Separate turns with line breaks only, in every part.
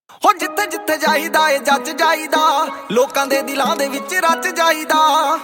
ਹੋ ਜਿੱਥੇ ਜਿੱਥੇ ਜਾਈਦਾ ਏ ਜੱਜ ਜਾਈਦਾ, ਲੋਕਾਂ ਦੇ ਦਿਲਾਂ ਦੇ ਵਿੱਚ ਰਚ ਜਾਈਦਾ।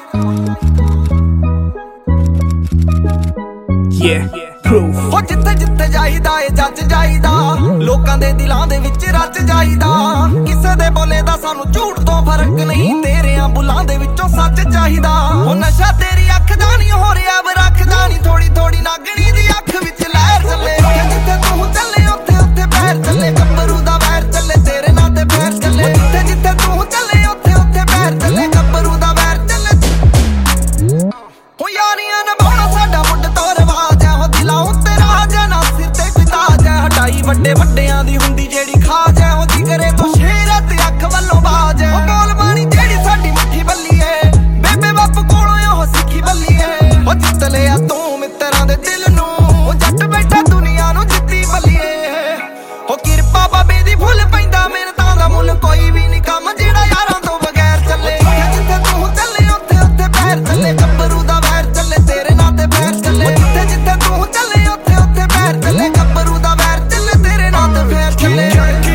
ਹੋ ਜਿੱਥੇ ਜਿੱਥੇ ਜਾਈਦਾ ਏ ਜੱਜ ਜਾਈਦਾ, ਲੋਕਾਂ ਦੇ ਦਿਲਾਂ ਦੇ ਵਿੱਚ ਰਚ ਜਾਈਦਾ। ਕਿਸੇ ਦੇ ਬੋਲੇ ਦਾ ਸਾਨੂੰ ਝੂਠ ਤੋਂ ਫਰਕ ਨਹੀਂ, ਤੇਰਿਆਂ ਬੁੱਲਾਂ ਦੇ ਵਿੱਚੋਂ ਸੱਚ ਚਾਹੀਦਾ। ਉਹ ਨਸ਼ਾ ਤੇਰੀ ਅੱਖ ਦਾ ਨਹੀਂ ਹੋ ਰਿਹਾ ਬਰਖਦਾ ਨਹੀਂ, ਥੋੜੀ ਥੋੜੀ ਨਾਗਣੀ ਦੀ ਅੱਖ ਵਿੱਚ ਲਹਿਰ ਚੱਲੇ। ਜਿੱਥੇ ਤੂੰ ਚੱਲੇ ਉੱਥੇ ਉੱਥੇ ਪੈਰ ਚੱਲੇ, ਗੱਭਰੂ ਦਾ ਵੈਰ ਚੱਲੇ ਤੇਰੇ ਨਾਂ ਤੇ ਫੇਰ ਚੱਲੇ। ਜਿੱਥੇ ਜਿੱਥੇ ਤੂੰ ਚੱਲੇ ਉੱਥੇ ਉੱਥੇ ਪੈਰ ਚੱਲੇ, ਗੱਭਰੂ ਦਾ ਵੈਰ ਚੱਲੇ। ਹੋ ਯਾਰੀਆਂ ਨਿਭਾਉਣਾ ਸਾਡਾ ਮੁੱਢ ਤੋਂ ਰਿਵਾਜ ਹੈ, ਉਹ ਦਿਲਾਂ ਉੱਤੇ ਰਾਜ ਹੈ ਨਾ ਸਿਰ ਤੇ ਕੋਈ ਤਾਜ ਹੈ। ਹਟਾਈ ਵੱਡੇ ਵੱਡਿਆਂ ਦੀ ਹੁੰਦੀ ਜਿਹੜੀ ਖਾਜ ਹੈ, ਉਹ ਜਿਗਰੇ ਤੋਂ ਸ਼ੇਰ ਤੇ ਅੱਖ ਵੱਲੋਂ ਬਾਜ ਹੈ। ਉਹ ਬੋਲ ਬਾਣੀ ਜਿਹੜੀ ਸਾਡੀ ਮਿੱਠੀ ਬੱਲੀ ਏ, ਬੇਬੇ ਬਾਪੂ ਕੋਲੋਂ ਉਹ ਸਿੱਖੀ ਬੱਲੀ ਏ। ਉਹ ਜਿੱਤ ਲਿਆ ਤੂੰ ਮਿੱਤਰਾਂ ਦੇ ਦਿਲ ਨੂੰ, ਉਹ ਜੱਟ ਬੈਠਾ ਦੁਨੀਆ ਨੂੰ ਜਿੱਤੀ ਬੱਲੀਏ। ਉਹ ਕਿਰਪਾ ਬਾਬੇ ਦੀ ਫੁੱਲ ਪੈਂਦਾ ਮਿਹਨਤਾਂ ਦਾ ਮੁੱਲ ਕੋਈ ਵੀ ਨਹੀਂ ਕੰਮ ਜਿਹੜਾ ਯਾਰਾਂ ਤੋਂ ਬਗੈਰ ਚੱਲੇ। ਜਿੱਥੇ ਤੂੰ ਚੱਲੇ ਉੱਥੇ ਉੱਥੇ ਪੈਰ ਚੱਲੇ, ਗੱਭਰੂ ਦਾ ਵੈਰ ਚੱਲੇ ਤੇਰੇ ਨਾਂ ਤੇ ਫੇਰ ਚੱਲੇ। ਜਿੱਥੇ ਜਿੱਥੇ ਤੂੰ ਚੱਲੇ ਉੱਥੇ ਉੱਥੇ ਪੈਰ ਚੱਲੇ, ਗੱਭਰੂ ਦਾ ਵੈਰ ਚੱਲੇ ਤੇਰੇ ਨਾਂ ਤੇ ਫੇਰ ਚੱਲੇ।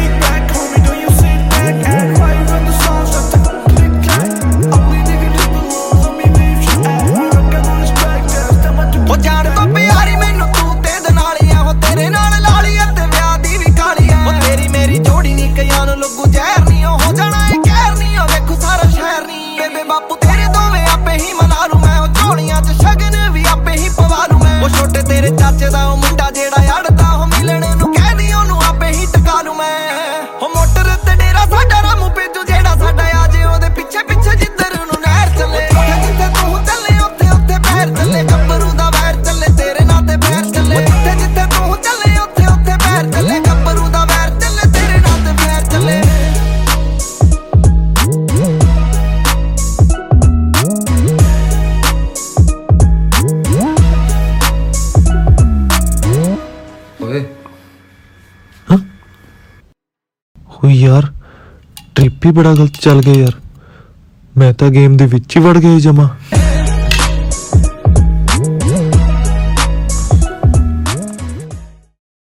ਉਹ ਜਾਣ ਤੋਂ ਪਿਆਰੀ ਮੈਨੂੰ ਤੂੰ ਤੇ ਦਨਾਲੀ ਆ, ਉਹ ਤੇਰੇ ਨਾਲ ਲਾਲੀ ਆ ਤੇ ਵਿਆਹ ਦੀ ਵੀ ਕਾਲੀ ਆ। ਉਹ ਤੇਰੀ ਮੇਰੀ ਜੋੜੀ ਨੀ ਕਈਆਂ ਨੂੰ ਲੱਗੂ ਜ਼ਹਿਰ ਨੀ, ਉਹ ਹੋ ਜਾਣਾ ਏ ਕਹਿਰ ਨੀ, ਉਹ ਵੇਖੂ ਸਾਰਾ ਸ਼ਹਿਰ ਨੀ। ਬੇਬੇ ਬਾਪੂ ਤੇਰੇ ਦੋਵੇਂ ਆਪੇ ਹੀ ਮਨਾ ਲੂ ਮੈਂ, ਉਹ ਝੋਲੀਆਂ ਚ ਸ਼ਗਨ ਵੀ ਆਪੇ ਹੀ ਪਵਾ ਲੂ ਮੈਂ। ਉਹ ਛੋਟੇ ਤੇਰੇ ਚਾਚੇ ਦਾ ਉਹ ਮੁੰਡਾ ਜਿਹੜਾ ਅੜਦਾ, ਉਹ ਮਿਲਣ ਨੂੰ ਕਹਿਦੀ ਉਹਨੂੰ ਆਪੇ ਹੀ ਟਕਾ ਲੂ ਮੈਂ। ਉਹ ਮੋਟਰ ਤੇ ਡੇਰਾ ਸਾਡਾ ਰਾਮੂ ਭੇਜੂ ਜਿਹੜਾ ਸਾਡਾ ਆ ਜੇ, ਉਹਦੇ ਪਿੱਛੇ ਪਿੱਛੇ ਜਿੱਧਰ ਨੂੰ ਨਹਿਰ ਚੱਲੇ। ਜਿੱਥੇ ਤੂੰ ਚੱਲੇ ਉੱਥੇ ਉੱਥੇ ਪੈਰ ਚੱਲੇ, ਗੱਭਰੂ ਦਾ ਵੈਰ ਚੱਲੇ ਤੇਰੇ ਨਾਂ ਤੇ ਫੇਰ ਚੱਲੇ। ਜਿੱਥੇ ਜਿੱਥੇ ਤੂੰ ਚੱਲੇ ਉੱਥੇ ਉੱਥੇ ਪੈਰ ਚੱਲੇ, ਗੱਭਰੂ ਦਾ ਵੈਰ ਚੱਲੇ ਤੇਰੇ ਨਾਂ ਤੇ ਫੇਰ ਚੱਲੇ।
ਓਏ ਯਾਰ ਟ੍ਰਿਪ ਹੀ ਬੜਾ ਗਲਤ ਚੱਲ ਗਿਆ ਯਾਰ, ਮੈਂ ਤਾਂ ਗੇਮ ਦੇ ਵਿੱਚ ਹੀ ਵੜ ਗਿਆ ਜਮਾ।